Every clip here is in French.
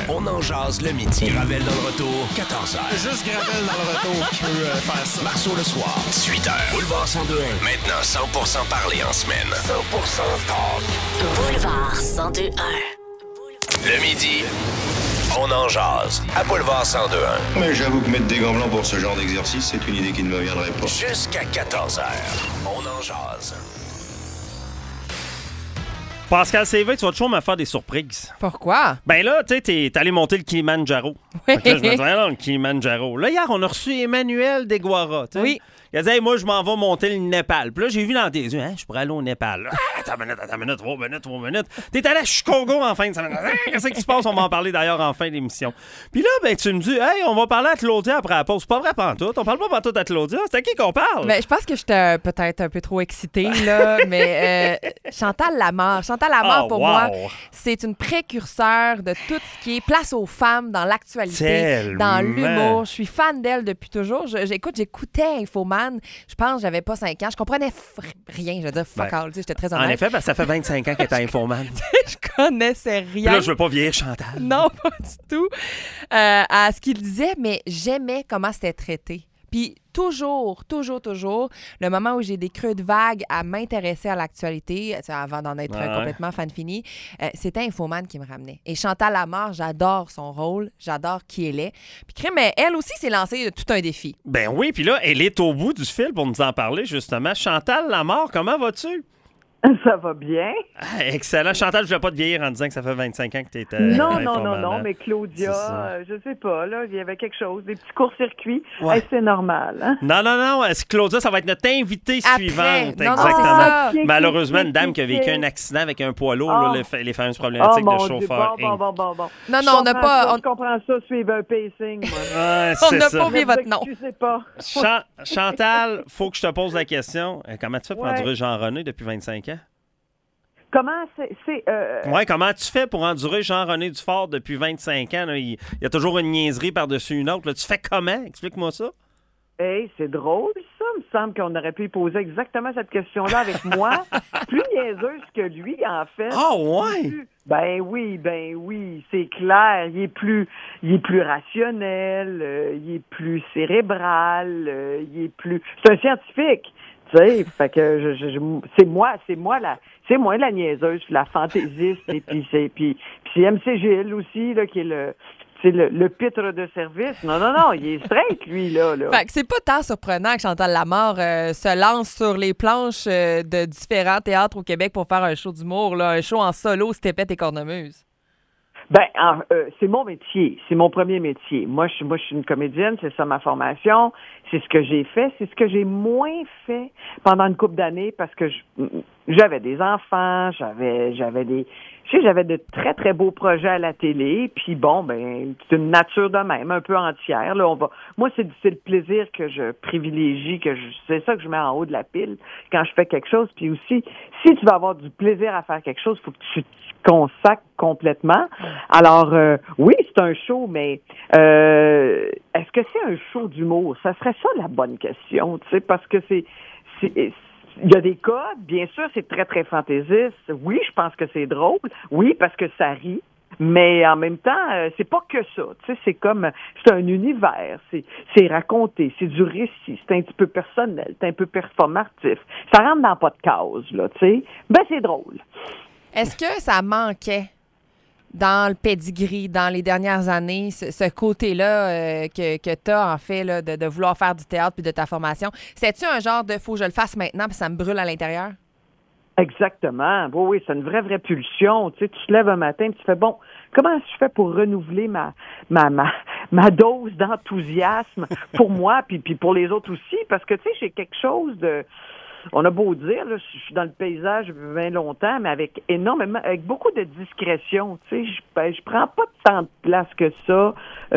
On en jase le midi. Gravel dans le retour, 14h. Juste Gravel dans le retour qui peut faire ça. Marceau le soir, 18h. Boulevard 102.1. Maintenant, 100% parlé en semaine. 100% talk. Boulevard 102.1. Le midi, on en jase. À Boulevard 102.1. Mais j'avoue que mettre des gants blancs pour ce genre d'exercice, c'est une idée qui ne me viendrait pas. Jusqu'à 14h. On en jase. Pascal CV, tu vas toujours me faire des surprises. Pourquoi? Ben là, tu sais, t'es allé monter le Kilimanjaro. Oui. Fait que là, je me disais, non, le Kilimanjaro. Là, hier, on a reçu Emmanuel Deguara, tu sais. Oui. Il a dit, hey, moi, je m'en vais monter le Népal. Puis là, j'ai vu dans tes yeux, je pourrais aller au Népal. Attends une minute, 3 minutes. T'es allé à Chicago en fin de semaine. Qu'est-ce qui se passe? On va en parler d'ailleurs en fin d'émission. Puis là, ben, tu me dis, hey, on va parler à Claudia après la pause. C'est pas vrai, pantoute. On parle pas pantoute à Claudia. C'est à qui qu'on parle? Ben, je pense que j'étais peut-être un peu trop excitée, là, mais Chantal Lamarre. Chantal Lamarre, pour moi, c'est une précurseur de tout ce qui est place aux femmes dans l'actualité, dans l'humour. Je suis fan d'elle depuis toujours. J'écoutais Infoman. Je pense que j'avais pas 5 ans. Je comprenais rien. Je veux dire, fuck all. J'étais très honnête. En effet, parce que ça fait 25 ans qu'elle est à Infoman. Je connaissais rien. Puis là, je veux pas vieillir Chantal. Non, pas du tout. À ce qu'il disait, mais j'aimais comment c'était traité. Puis toujours, le moment où j'ai des creux de vague à m'intéresser à l'actualité, avant d'en être complètement fan fini, c'était Infoman qui me ramenait. Et Chantal Lamarre, j'adore son rôle, j'adore qui elle est. Puis crème, mais elle aussi s'est lancée tout un défi. Ben oui, puis là, elle est au bout du fil pour nous en parler, justement. Chantal Lamarre, comment vas-tu? Ça va bien. Ah, excellent. Chantal, je ne voulais pas te vieillir en disant que ça fait 25 ans que tu étais Non, mais Claudia, je sais pas, là, il y avait quelque chose, des petits courts-circuits. Ouais. Hey, c'est normal. Hein? Non. Claudia, ça va être notre invitée suivante. Non, exactement. c'est ça. Malheureusement, une dame qui a vécu un accident avec un poids lourd, là, les fameuses problématiques de chauffeur. Bon. Non, on n'a pas... Je comprends ça, suivre un pacing. On n'a pas oublié votre nom. Je sais pas. Chantal, faut que je te pose la question. Comment tu fais pour endurer Jean-René depuis 25 ans? Comment comment tu fais pour endurer Jean-René Dufort depuis 25 ans? Là? Il y a toujours une niaiserie par-dessus une autre. Là. Tu fais comment? Explique-moi ça. Hey, c'est drôle, ça. Il me semble qu'on aurait pu poser exactement cette question-là avec moi. Plus niaiseuse que lui, en fait. Ah, ouais? Ben oui, c'est clair. Il est plus rationnel, il est plus cérébral, il est plus... C'est un scientifique. Tu sais, fait que c'est moi la niaiseuse, la fantaisiste, et puis c'est MC Gilles aussi là qui est le pitre de service. Non, il est straight lui là. Fait que c'est pas tant surprenant que Chantal Lamarre se lance sur les planches de différents théâtres au Québec pour faire un show d'humour, là, un show en solo, Stépette et Cornemuse. Ben, c'est mon métier, c'est mon premier métier. Moi, je suis une comédienne, c'est ça ma formation, c'est ce que j'ai fait, c'est ce que j'ai moins fait pendant une couple d'années parce que j'avais des enfants, j'avais de très très beaux projets à la télé, puis bon, ben c'est une nature de même, un peu entière. Là, moi c'est le plaisir que je privilégie, c'est ça que je mets en haut de la pile quand je fais quelque chose. Puis aussi, si tu vas avoir du plaisir à faire quelque chose, faut que tu consacres complètement. Alors oui, c'est un show, mais est-ce que c'est un show d'humour? Ça serait ça la bonne question, tu sais, parce que il y a des codes, bien sûr, c'est très, très fantaisiste. Oui, je pense que c'est drôle. Oui, parce que ça rit. Mais en même temps, c'est pas que ça. Tu sais, c'est un univers. C'est raconté. C'est du récit. C'est un petit peu personnel. C'est un peu performatif. Ça rentre dans pas de case, là, tu sais. Ben, c'est drôle. Est-ce que ça manquait dans le pedigree, dans les dernières années, ce côté-là que tu as, en fait, là, de vouloir faire du théâtre puis de ta formation? C'est-tu un genre de « faut que je le fasse maintenant puis ça me brûle à l'intérieur » ? Exactement. Oui, c'est une vraie pulsion. Tu sais, tu te lèves un matin et tu fais, bon, comment je fais pour renouveler ma dose d'enthousiasme pour moi puis pour les autres aussi? Parce que, tu sais, j'ai quelque chose de... On a beau dire, là, je suis dans le paysage depuis bien longtemps, mais avec beaucoup de discrétion. Tu sais, je prends pas tant de place que ça.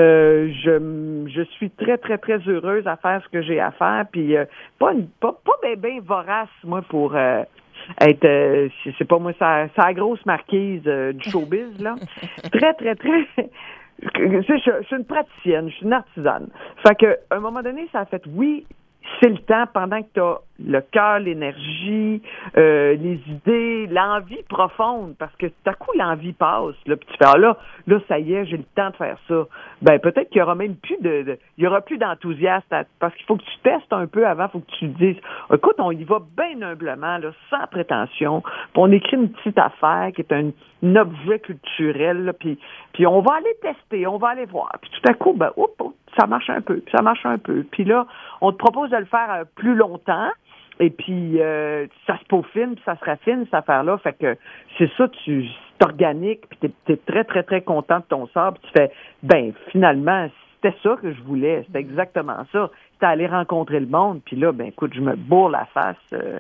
Je suis très, très, très heureuse à faire ce que j'ai à faire, puis pas bien vorace, moi, pour être, c'est pas moi, ça la grosse marquise du showbiz, là. Très, très, très... Je suis une praticienne, je suis une artisane. Fait que, à un moment donné, ça a fait, oui, c'est le temps, pendant que tu as Le cœur, l'énergie, les idées, l'envie profonde, parce que tout à coup, l'envie passe. Là, puis tu fais, là, ça y est, j'ai le temps de faire ça. Ben, peut-être qu'il y aura même plus il y aura plus d'enthousiasme, parce qu'il faut que tu testes un peu avant, il faut que tu te dises, écoute, on y va bien humblement, là, sans prétention, puis on écrit une petite affaire qui est un objet culturel, là, puis on va aller tester, on va aller voir. Puis tout à coup, ben, ça marche un peu, puis ça marche un peu. Puis là, on te propose de le faire plus longtemps, et puis ça se peaufine, puis ça se raffine, cette affaire-là. Fait que c'est ça, c'est organique, puis t'es très, très, très content de ton sort, puis tu fais, ben, finalement, c'était ça que je voulais, c'était exactement ça. C'était aller rencontrer le monde, puis là, ben, écoute, je me bourre la face.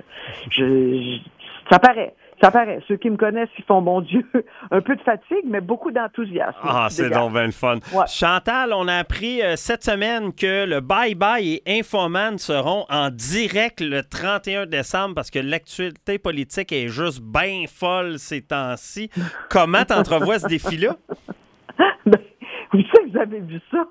Ça paraît. Ceux qui me connaissent, ils font, mon Dieu, un peu de fatigue, mais beaucoup d'enthousiasme. Ah, c'est donc bien le fun. Ouais. Chantal, on a appris cette semaine que le Bye Bye et Infoman seront en direct le 31 décembre parce que l'actualité politique est juste bien folle ces temps-ci. Comment t'entrevois ce défi-là? Ben, vous savez que vous avez vu ça?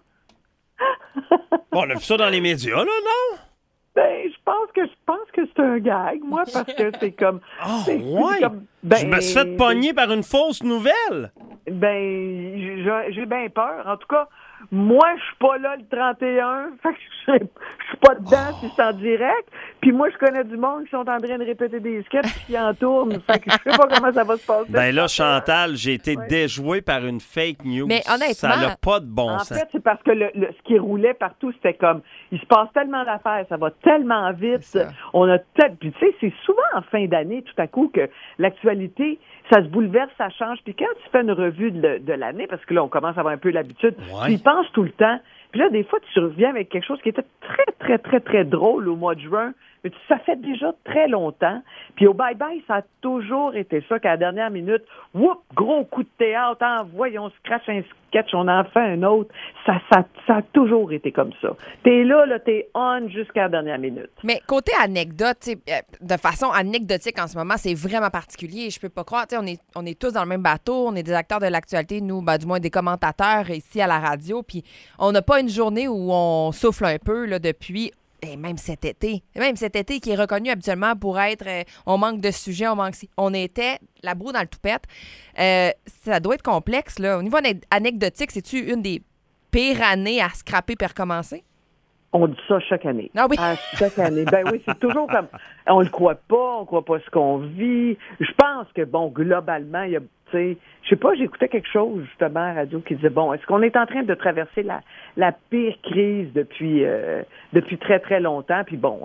Bon, on a vu ça dans les médias, là, non? Ben, je pense que c'est un gag, moi, parce que c'est comme... Oh, c'est ouais! comme, ben, je me suis fait pogner par une fausse nouvelle! Ben, j'ai bien peur. En tout cas, moi, je suis pas là le 31, fait que je suis pas dedans si c'est en direct. Puis moi, je connais du monde qui sont en train de répéter des sketchs qui en tournent. Fait que je sais pas comment ça va se passer. Ben là, Chantal, j'ai été déjoué par une fake news. Mais honnêtement, ça n'a pas de bon sens. En fait, c'est parce que ce qui roulait partout, c'était comme, il se passe tellement d'affaires, ça va tellement vite. On a puis tu sais, c'est souvent en fin d'année, tout à coup, que l'actualité, ça se bouleverse, ça change. Puis quand tu fais une revue de l'année, parce que là, on commence à avoir un peu l'habitude, tu y penses tout le temps. Puis là, des fois, tu reviens avec quelque chose qui était très, très, très, très drôle au mois de juin. Mais ça fait déjà très longtemps. Puis au bye-bye, ça a toujours été ça, qu'à la dernière minute, gros coup de théâtre, voyons, on se crache un sketch, on en fait un autre. Ça a toujours été comme ça. T'es là, t'es on jusqu'à la dernière minute. Mais côté anecdote, de façon anecdotique en ce moment, c'est vraiment particulier. Je peux pas croire, on est tous dans le même bateau, on est des acteurs de l'actualité, nous, du moins des commentateurs ici à la radio, puis on n'a pas une journée où on souffle un peu là, depuis... Et même cet été qui est reconnu habituellement pour être on manque de sujets, on était la broue dans le toupette. Ça doit être complexe, là. Au niveau anecdotique, c'est-tu une des pires années à scraper et recommencer? On dit ça chaque année. Ah oui? À chaque année. Ben oui, c'est toujours comme... On le croit pas ce qu'on vit. Je pense que, bon, globalement, il y a... Je sais pas, j'écoutais quelque chose, justement, à la radio, qui disait, bon, est-ce qu'on est en train de traverser la pire crise depuis très, très longtemps? Puis bon,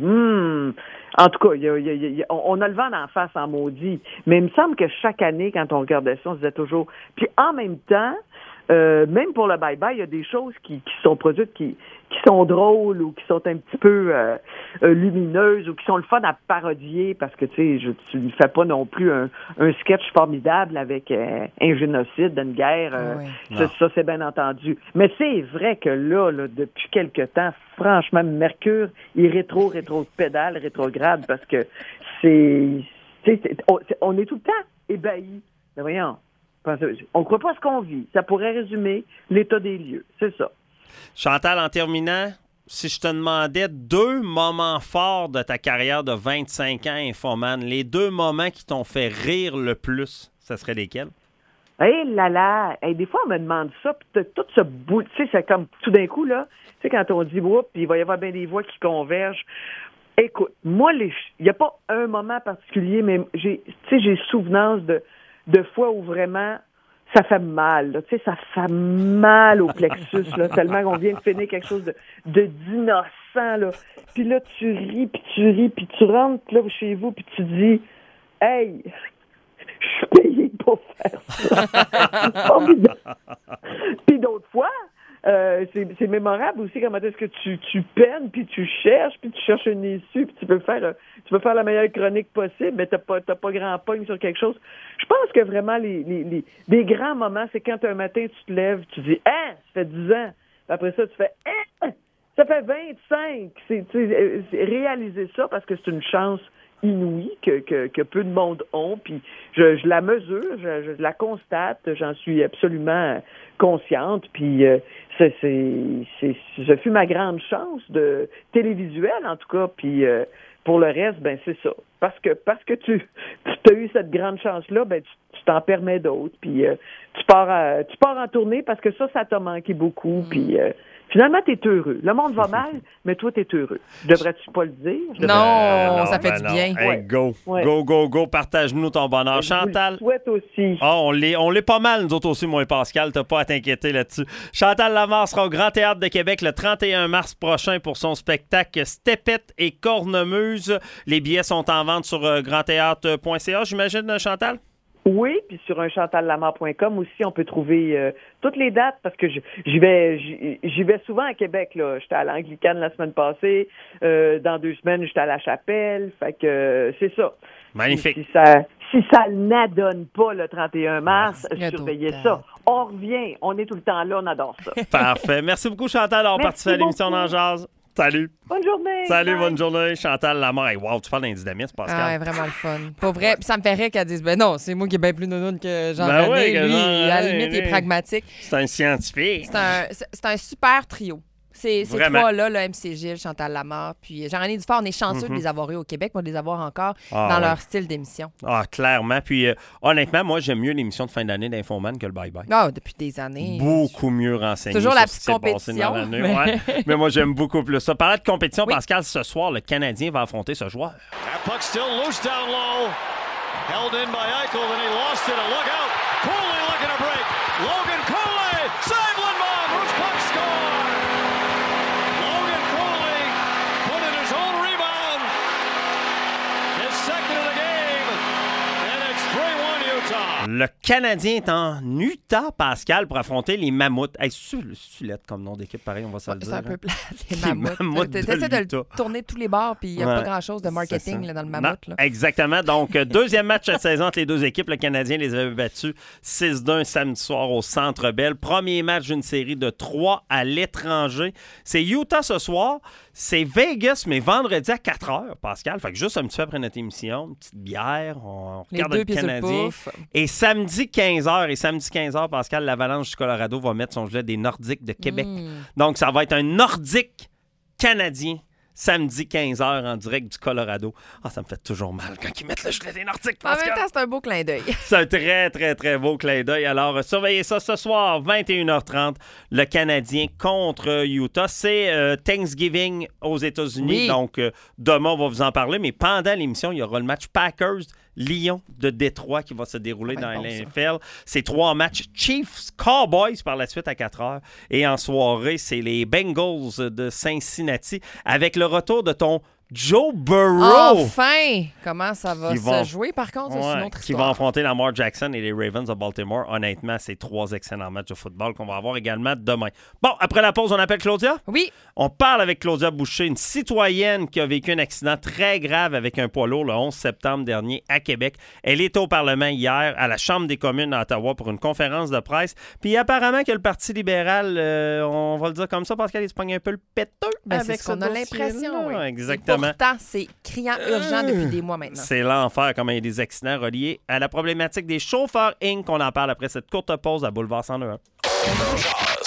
en tout cas, on a le vent d'en face en maudit. Mais il me semble que chaque année, quand on regardait ça, on se disait toujours... Puis en même temps, même pour le bye-bye, il y a des choses qui sont produites qui sont drôles ou qui sont un petit peu lumineuses ou qui sont le fun à parodier parce que, tu sais, tu ne fais pas non plus un sketch formidable avec un génocide d'une guerre. Ça, c'est bien entendu. Mais c'est vrai que là, depuis quelque temps, franchement, Mercure, il rétrograde parce que on est tout le temps ébahis. Voyons. On ne croit pas ce qu'on vit. Ça pourrait résumer l'état des lieux. C'est ça. Chantal, en terminant, si je te demandais 2 moments forts de ta carrière de 25 ans Infoman, les 2 moments qui t'ont fait rire le plus, ça serait lesquels? Des fois, on me demande ça, puis tout ce bout, tu sais, c'est comme tout d'un coup, là, tu sais, quand on dit, puis il va y avoir bien des voix qui convergent. Écoute, moi, il n'y a pas un moment particulier, mais j'ai souvenance de fois où vraiment ça fait mal, là. Tu sais, ça fait mal au plexus, là, tellement qu'on vient de finir quelque chose d'innocent, là. Puis là, tu ris, puis tu rentres là chez vous, puis tu dis, hey, je suis payé pour faire ça. C'est formidable. Puis d'autres fois, c'est mémorable aussi comment est-ce que tu peines, puis tu cherches une issue, puis tu peux faire la meilleure chronique possible, mais t'as pas grand pogne sur quelque chose. Je pense que vraiment les grands moments, c'est quand un matin tu te lèves, tu dis ça fait 10 ans. Puis après ça, tu fais ça fait 25. C'est réaliser ça parce que c'est une chance inouïe que peu de monde ont, puis je la mesure, je la constate, j'en suis absolument consciente, puis ce fut ma grande chance de télévisuelle, en tout cas, puis pour le reste, ben c'est ça. Parce que tu as eu cette grande chance-là, ben tu t'en permets d'autres. Puis tu pars en tournée parce que ça t'a manqué beaucoup. Puis finalement, t'es heureux. Le monde va mal, mais toi, t'es heureux. Devrais-tu pas le dire? Non, ça fait du bien. Hey, Ouais. go, Ouais. go, partage-nous ton bonheur. Chantal. Je vous le souhaite aussi. Ah, on l'est pas mal, nous autres aussi, moi et Pascal. T'as pas à t'inquiéter là-dessus. Chantal Lamarre sera au Grand Théâtre de Québec le 31 mars prochain pour son spectacle Stepette et Cornemuse. Les billets sont en vente sur grandthéâtre.ca, j'imagine, Chantal? Oui, puis sur un chantallamarre.com aussi, on peut trouver toutes les dates parce que j'y vais souvent à Québec. Là. J'étais à l'Anglicane la semaine passée. Dans 2 semaines, j'étais à la Chapelle. Fait que c'est ça. Magnifique. Si ça n'adonne pas le 31 mars, Il y a surveillez d'autres ça. On revient. On est tout le temps là. On adore ça. Parfait. Merci beaucoup, Chantal, d'avoir Merci participé à l'émission beaucoup. d'En Jazz. Salut. Bonne journée. Salut, Bye. bonne journée. Chantal Lamarre. Hey, wow, tu parles d'un dynamisme, Pascal. Ah ouais, vraiment le fun. Pas vrai. Puis ça me fait rire qu'elle dise, ben non, c'est moi qui est bien plus nounoune que Ben Jean-René. oui, que Lui, Jean-René, à la limite, il est lui. pragmatique. C'est un scientifique. C'est un super trio. Ces Vraiment. trois-là, là, MC Gilles, Chantal Lamarre, puis Jean-René Dufort, on est chanceux de les avoir eu au Québec, mais de les avoir encore Ah, dans ouais. leur style d'émission. Ah, clairement. Puis, honnêtement, moi, j'aime mieux l'émission de fin d'année d'Infoman que le Bye Bye. Ah, depuis des années. Beaucoup mieux renseigné. Toujours sur la ce qui petite s'est passé dans compétition, l'année. mais- Ouais. Mais moi, j'aime beaucoup plus ça. Parlant de compétition, Oui. Pascal, ce soir, le Canadien va affronter ce joueur. That puck still loose down low. Held in by Eichel, and he lost it. A look out. Cooley looking to break. Logan Cooley. Save Lindbaum. Who's puck score? Logan Cooley put in his own rebound. His second of the game. And it's 3-1 Utah. Le Canadien est en Utah, Pascal, pour affronter les Mammouths. Hey, c'est lettre comme nom d'équipe, pareil, on va se le dire. C'est un peu hein. plat, les Les mammouths. mammouths de T'essaies de l'Utah. le tourner tous les bords, puis il n'y a Ouais. pas grand-chose de C'est marketing ça. là, dans le Non, mammouth. Là. exactement. Donc, deuxième match cette saison entre les deux équipes. Le Canadien les avait battus 6-1 samedi soir au Centre Bell. Premier match d'une série de 3 à l'étranger. C'est Utah ce soir. C'est Vegas, mais vendredi à 4 h, Pascal. Fait que juste un petit peu après notre émission, une petite bière, on Les regarde deux le pieds sur le Canadien. pouf. Et samedi 15 h, Pascal, l'Avalanche du Colorado va mettre son gilet des Nordiques de Québec. Donc, ça va être un Nordique canadien samedi 15 h en direct du Colorado. Ah, ça me fait toujours mal quand ils mettent le gilet des Nordiques, En même Pascal. temps, c'est un beau clin d'œil. C'est un très, très, très beau clin d'œil. Alors, surveillez ça ce soir, 21 h 30, le Canadien contre Utah. C'est Thanksgiving aux États-Unis. Oui. Donc, demain, on va vous en parler. Mais pendant l'émission, il y aura le match Packers-Lyon de Détroit qui va se dérouler Ça va dans être bon, l'NFL. C'est 3 matchs Chiefs-Cowboys par la suite à 4 h. Et en soirée, c'est les Bengals de Cincinnati avec le retour de ton Joe Burrow. Enfin! Comment ça va Qui se vont- jouer, par contre? Ça, c'est Ouais, une autre qui va histoire. affronter Lamar Jackson et les Ravens de Baltimore. Honnêtement, c'est 3 excellents matchs de football qu'on va avoir également demain. Bon, après la pause, on appelle Claudia. Oui, On parle avec Claudia Boucher, une citoyenne qui a vécu un accident très grave avec un poids lourd le 11 septembre dernier à Québec. Elle est au Parlement hier, à la Chambre des communes à Ottawa pour une conférence de presse. Puis apparemment que le Parti libéral, on va le dire comme ça, parce qu'elle se pogne un peu le péteux ben, avec c'est ce qu'on a dossier-là. l'impression. Oui. Exactement. Et pourtant, c'est criant urgent depuis des mois maintenant. C'est l'enfer, comme il y a des accidents reliés à la problématique des chauffeurs Inc. On en parle après cette courte pause à Boulevard 101.